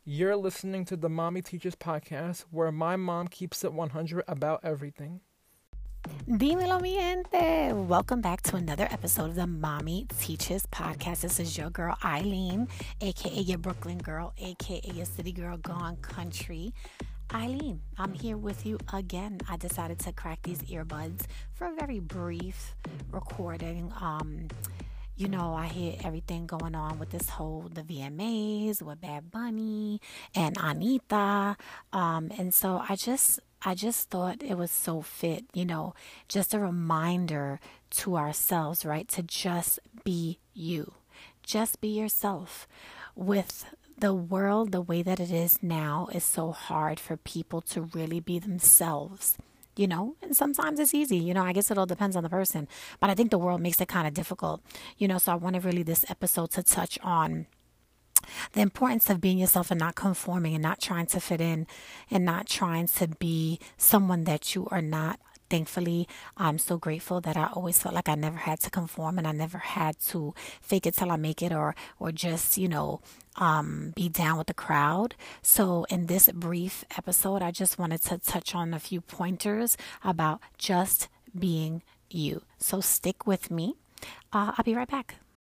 You're listening to the Mommy Teaches podcast, where my mom keeps it 100 about everything. Dímelo, mi gente. Welcome back to another episode of the Mommy Teaches podcast. This is your girl, Eileen, aka your Brooklyn girl, aka your city girl gone country. Eileen, I'm here with you again. I decided to crack these earbuds for a very brief recording. I hear everything going on with the VMAs with Bad Bunny and Anita. And so I just thought it was so fit, just a reminder to ourselves, right? To just be you. Just be yourself. With the world the way that it is now, is so hard for people to really be themselves. And sometimes it's easy. I guess it all depends on the person. But I think the world makes it kind of difficult. So I wanted really this episode to touch on the importance of being yourself and not conforming and not trying to fit in and not trying to be someone that you are not. Thankfully, I'm so grateful that I always felt like I never had to conform and I never had to fake it till I make it or just, be down with the crowd. So in this brief episode, I just wanted to touch on a few pointers about just being you. So stick with me. I'll be right back.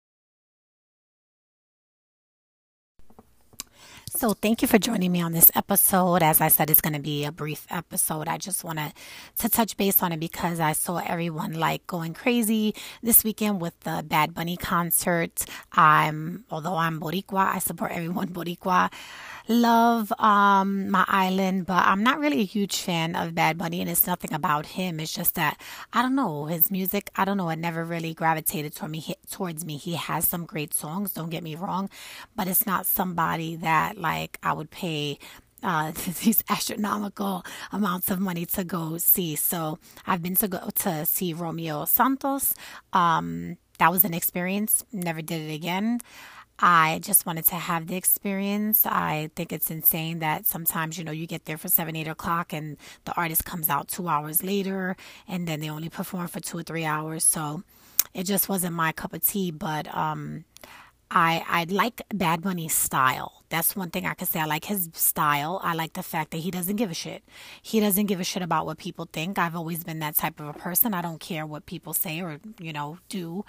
So thank you for joining me on this episode. As I said, it's going to be a brief episode. I just wanted to touch base on it because I saw everyone going crazy this weekend with the Bad Bunny concert. Although I'm Boricua, I support everyone Boricua. Love my island, but I'm not really a huge fan of Bad Bunny, and it's nothing about him. It's just that I don't know his music. I don't know. It never really gravitated towards me. He has some great songs. Don't get me wrong, but it's not somebody that I would pay these astronomical amounts of money to go see. So I've been to go to see Romeo Santos. That was an experience. Never did it again. I just wanted to have the experience. I think it's insane that sometimes, you get there for 7, 8 o'clock and the artist comes out 2 hours later and then they only perform for 2 or 3 hours. So it just wasn't my cup of tea. But I like Bad Bunny's style. That's one thing I could say. I like his style. I like the fact that he doesn't give a shit. He doesn't give a shit about what people think. I've always been that type of a person. I don't care what people say or, do.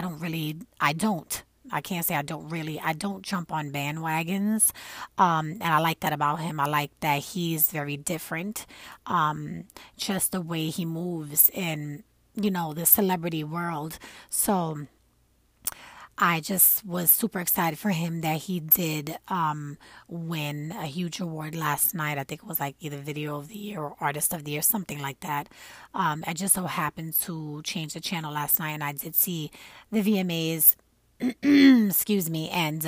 I can't say I don't jump on bandwagons. And I like that about him. I like that he's very different. Just the way he moves in, the celebrity world. So I just was super excited for him that he did win a huge award last night. I think it was either Video of the Year or Artist of the Year, something like that. I just so happened to change the channel last night and I did see the VMAs. Excuse me. And,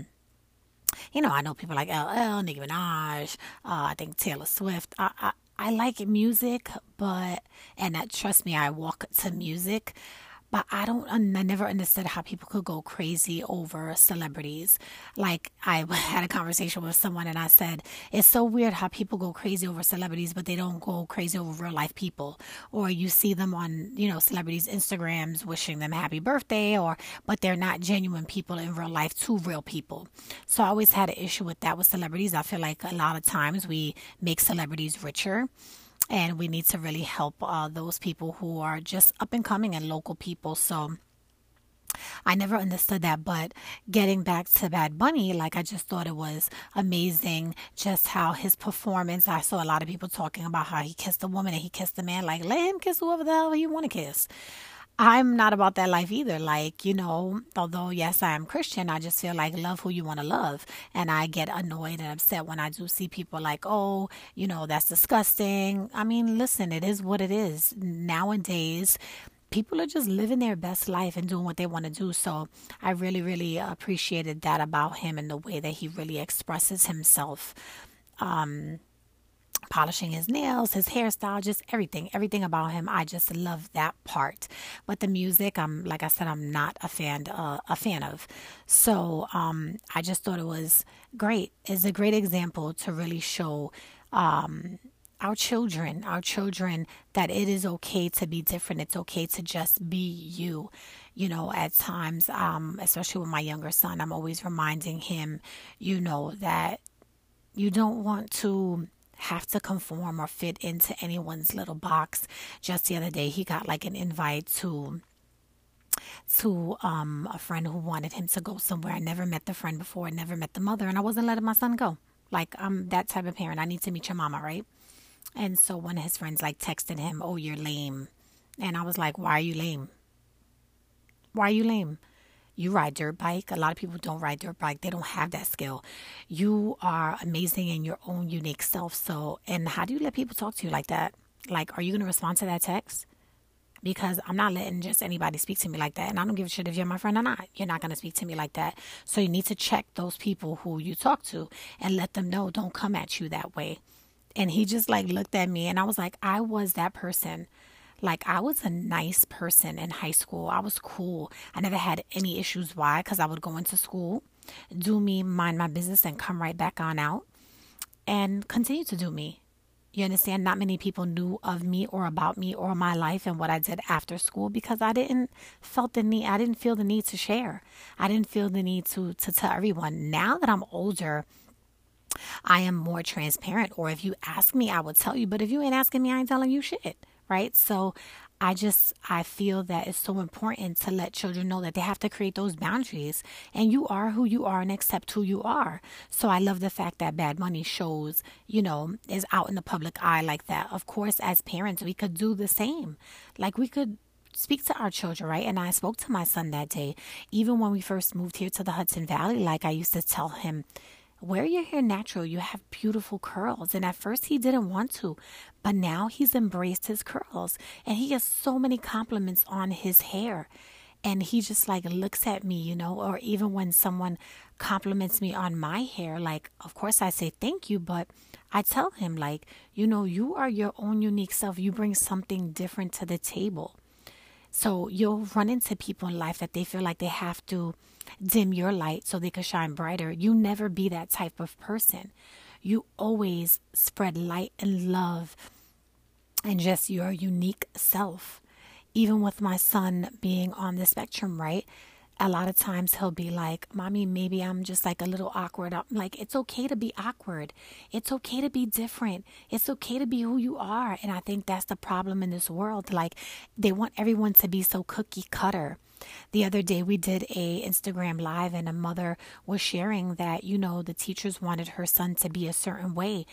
I know people like LL, Nicki Minaj, I think Taylor Swift. I like music, trust me, I walk to music. But I never understood how people could go crazy over celebrities. I had a conversation with someone and I said, it's so weird how people go crazy over celebrities, but they don't go crazy over real life people. Or you see them on, celebrities' Instagrams wishing them happy birthday, but they're not genuine people in real life to real people. So I always had an issue with that with celebrities. I feel like a lot of times we make celebrities richer. And we need to really help those people who are just up and coming and local people. So I never understood that. But getting back to Bad Bunny, I just thought it was amazing just how his performance. I saw a lot of people talking about how he kissed the woman and he kissed the man. Let him kiss whoever the hell he want to kiss. I'm not about that life either. Although, yes, I am Christian, I just feel like love who you want to love. And I get annoyed and upset when I do see people that's disgusting. I mean, listen, it is what it is. Nowadays, people are just living their best life and doing what they want to do. So I really, really appreciated that about him and the way that he really expresses himself. Polishing his nails, his hairstyle, just everything about him. I just love that part. But the music, I'm not a fan of. So I just thought it was great. It's a great example to really show our children that it is okay to be different. It's okay to just be you. At times, especially with my younger son, I'm always reminding him, that You don't want to have to conform or fit into anyone's little box. Just the other day, he got like an invite to a friend who wanted him to go somewhere. I never met the friend before, I never met the mother, and I wasn't letting my son go. Like, I'm that type of parent. I need to meet your mama, right? And so one of his friends like texted him, "Oh, you're lame." And I was like, "Why are you lame? Why are you lame? You ride dirt bike. A lot of people don't ride dirt bike. They don't have that skill. You are amazing in your own unique self. So, and how do you let people talk to you like that? Like, are you going to respond to that text? Because I'm not letting just anybody speak to me like that. And I don't give a shit if you're my friend or not. You're not going to speak to me like that. So you need to check those people who you talk to and let them know, don't come at you that way." And he just like looked at me, and I was like, I was that person. Like, I was a nice person in high school. I was cool. I never had any issues. Why? Because I would go into school, do me, mind my business, and come right back on out and continue to do me. You understand? Not many people knew of me or about me or my life and what I did after school because I didn't feel the need to share. I didn't feel the need to tell everyone. Now that I'm older, I am more transparent. Or if you ask me, I would tell you. But if you ain't asking me, I ain't telling you shit. Right? So I feel that it's so important to let children know that they have to create those boundaries, and you are who you are and accept who you are. So I love the fact that Bad Bunny shows, is out in the public eye like that. Of course, as parents, we could do the same. Like, we could speak to our children, right? And I spoke to my son that day. Even when we first moved here to the Hudson Valley, like, I used to tell him, wear your hair natural. You have beautiful curls. And at first he didn't want to, but now he's embraced his curls, and he gets so many compliments on his hair. And he just like looks at me, or even when someone compliments me on my hair, like, of course I say thank you, but I tell him, like, you are your own unique self. You bring something different to the table. So you'll run into people in life that they feel like they have to dim your light so they can shine brighter. You never be that type of person. You always spread light and love and just your unique self. Even with my son being on the spectrum, right? A lot of times he'll be like, "Mommy, maybe I'm just like a little awkward." I'm like, it's okay to be awkward. It's okay to be different. It's okay to be who you are. And I think that's the problem in this world. Like, they want everyone to be so cookie cutter. The other day we did a Instagram live, and a mother was sharing that, the teachers wanted her son to be a certain way.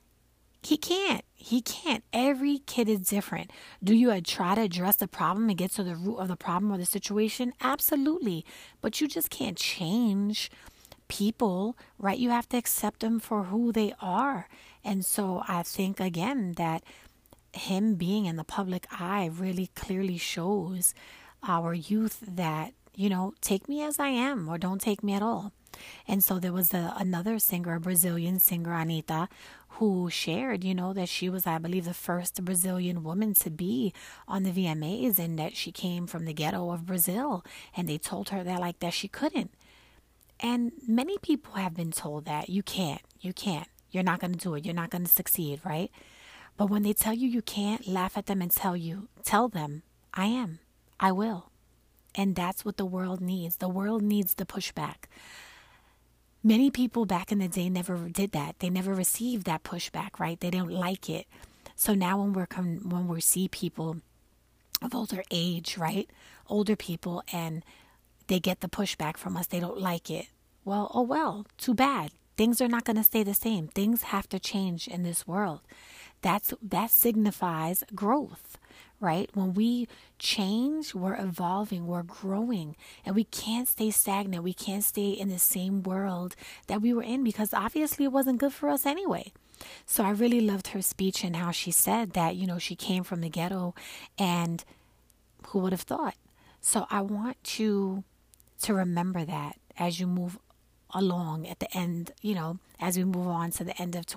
He can't. Every kid is different. Do you try to address the problem and get to the root of the problem or the situation? Absolutely. But you just can't change people, right? You have to accept them for who they are. And so I think, again, that him being in the public eye really clearly shows our youth that, take me as I am, or don't take me at all. And so there was another singer, a Brazilian singer, Anitta, who shared, that she was, I believe, the first Brazilian woman to be on the VMAs, and that she came from the ghetto of Brazil, and they told her that she couldn't. And many people have been told that you can't, you're not going to do it, you're not going to succeed, right? But when they tell you you can't, laugh at them and tell them, I am, I will. And that's what the world needs. The world needs the pushback. Many people back in the day never did that. They never received that pushback, right? They don't like it. So now when we see people of older age, right? Older people, and they get the pushback from us, they don't like it. Well, oh well, too bad. Things are not going to stay the same. Things have to change in this world. That signifies growth, right? When we change, we're evolving, we're growing, and we can't stay stagnant. We can't stay in the same world that we were in, because obviously it wasn't good for us anyway. So I really loved her speech and how she said that, she came from the ghetto, and who would have thought? So I want you to remember that as you move along at the end, as we move on to the end of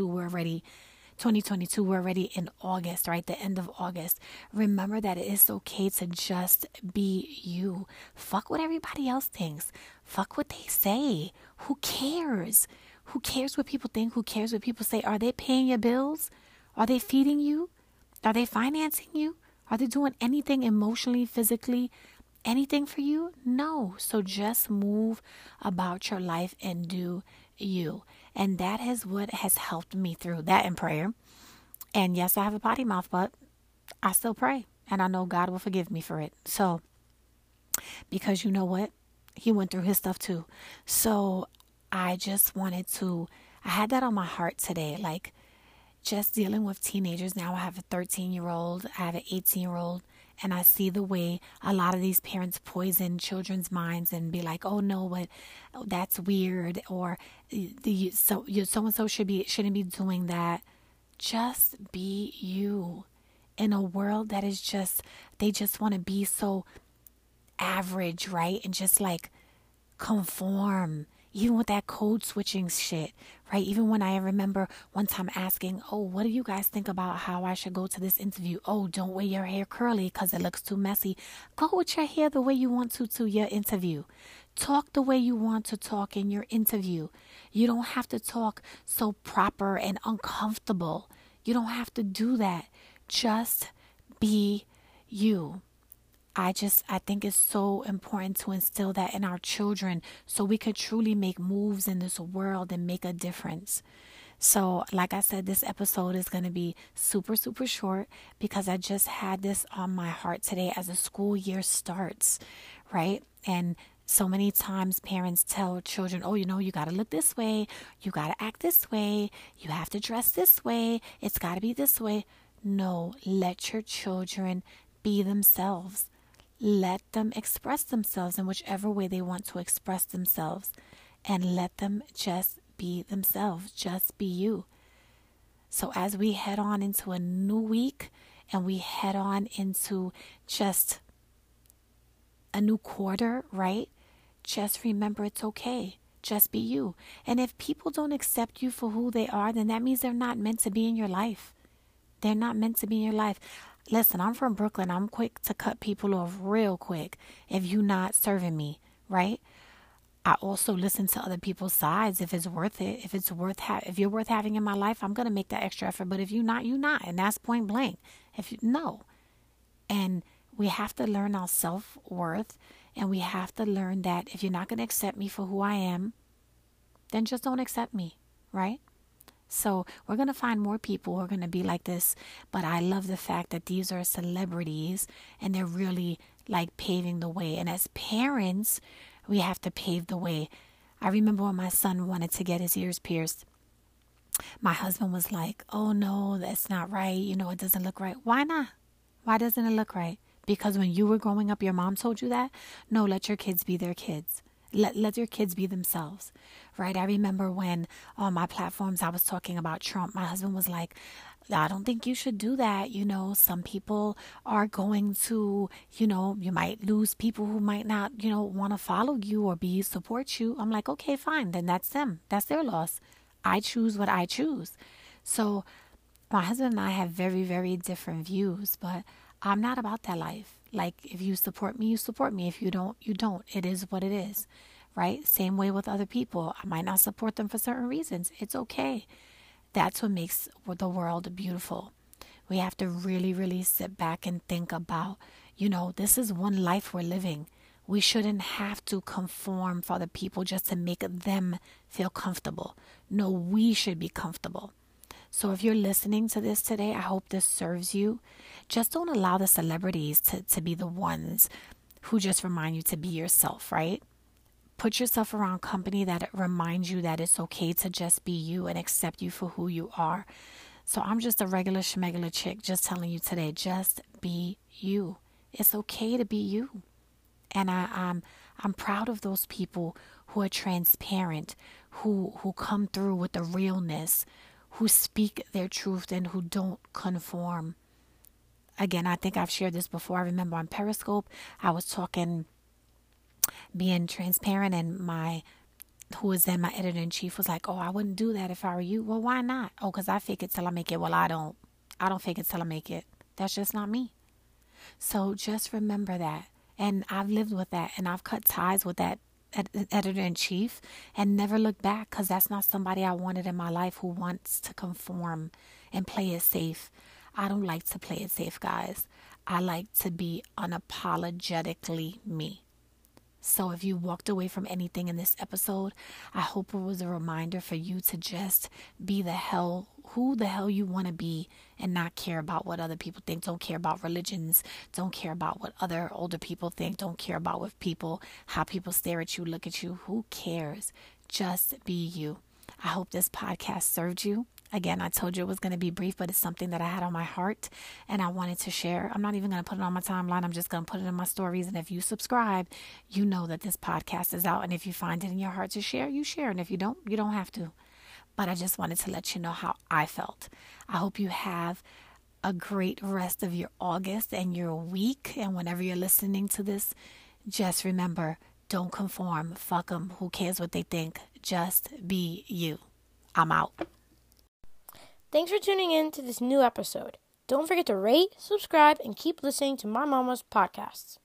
2022, we're already in August, right? The end of August. Remember that it is okay to just be you. Fuck what everybody else thinks. Fuck what they say. Who cares? Who cares what people think? Who cares what people say? Are they paying your bills? Are they feeding you? Are they financing you? Are they doing anything emotionally, physically, anything for you? No. So just move about your life and do you. And that is what has helped me through that in prayer. And yes, I have a potty mouth, but I still pray. And I know God will forgive me for it. So, because you know what? He went through his stuff too. So I just wanted to, I had that on my heart today. Like, just dealing with teenagers. Now I have a 13-year-old, I have an 18-year-old, and I see the way a lot of these parents poison children's minds and be like, "Oh no, but that's weird," or so and so shouldn't be doing that. Just be you in a world that is just, they just want to be so average, right? And just like conform, even with that code switching shit, right? Even when I remember one time asking, "Oh, what do you guys think about how I should go to this interview?" "Oh, don't wear your hair curly because it looks too messy." Go with your hair the way you want to your interview. Talk the way you want to talk in your interview. You don't have to talk so proper and uncomfortable. You don't have to do that. Just be you. I think it's so important to instill that in our children so we could truly make moves in this world and make a difference. So, like I said, this episode is going to be super, super short because I just had this on my heart today as the school year starts, right? And so many times parents tell children, "Oh, you got to look this way. You got to act this way. You have to dress this way. It's got to be this way." No, let your children be themselves. Let them express themselves in whichever way they want to express themselves, and let them just be themselves. Just be you. So as we head on into a new week and we head on into just a new quarter, right? Just remember it's okay. Just be you. And if people don't accept you for who they are, then that means they're not meant to be in your life. They're not meant to be in your life. Listen, I'm from Brooklyn. I'm quick to cut people off real quick if you're not serving me, right? I also listen to other people's sides if it's worth it. If it's worth if you're worth having in my life, I'm gonna make that extra effort. But if you're not, you're not, and that's point blank. No, and we have to learn our self-worth, and we have to learn that if you're not gonna accept me for who I am, then just don't accept me, right? So we're going to find more people who are going to be like this. But I love the fact that these are celebrities and they're really like paving the way. And as parents, we have to pave the way. I remember when my son wanted to get his ears pierced. My husband was like, "Oh no, that's not right. It doesn't look right." Why not? Why doesn't it look right? Because when you were growing up, your mom told you that? No, let your kids be their kids. Let your kids be themselves, right? I remember when on my platforms I was talking about Trump, my husband was like, "I don't think you should do that. Some people are going to, you might lose people who might not, want to follow you or support you." I'm like, "Okay, fine. Then that's them. That's their loss. I choose what I choose." So my husband and I have very, very different views, but I'm not about that life. Like, if you support me, you support me. If you don't, you don't. It is what it is, right? Same way with other people. I might not support them for certain reasons. It's okay. That's what makes the world beautiful. We have to really, really sit back and think about, this is one life we're living. We shouldn't have to conform for other people just to make them feel comfortable. No, we should be comfortable. So if you're listening to this today, I hope this serves you. Just don't allow the celebrities to be the ones who just remind you to be yourself, right? Put yourself around company that reminds you that it's okay to just be you and accept you for who you are. So I'm just a regular schmegular chick just telling you today, just be you. It's okay to be you. And I'm proud of those people who are transparent, who come through with the realness, who speak their truth and who don't conform. Again, I think I've shared this before. I remember on Periscope, I was talking, being transparent, and who was then my editor-in-chief was like, "Oh, I wouldn't do that if I were you." Well, why not? "Oh, because I fake it till I make it." Well, I don't fake it till I make it. That's just not me. So just remember that. And I've lived with that, and I've cut ties with that editor-in-chief and never looked back, because that's not somebody I wanted in my life who wants to conform and play it safe. I don't like to play it safe, guys. I like to be unapologetically me. So if you walked away from anything in this episode, I hope it was a reminder for you to just be who the hell you want to be, and not care about what other people think. Don't care about religions. Don't care about what other older people think. Don't care about how people stare at you, look at you. Who cares? Just be you. I hope this podcast served you. Again, I told you it was going to be brief, but it's something that I had on my heart and I wanted to share. I'm not even going to put it on my timeline. I'm just going to put it in my stories. And if you subscribe, you know that this podcast is out. And if you find it in your heart to share, you share. And if you don't have to. But I just wanted to let you know how I felt. I hope you have a great rest of your August and your week. And whenever you're listening to this, just remember, don't conform. Fuck them. Who cares what they think? Just be you. I'm out. Thanks for tuning in to this new episode. Don't forget to rate, subscribe, and keep listening to my mama's podcasts.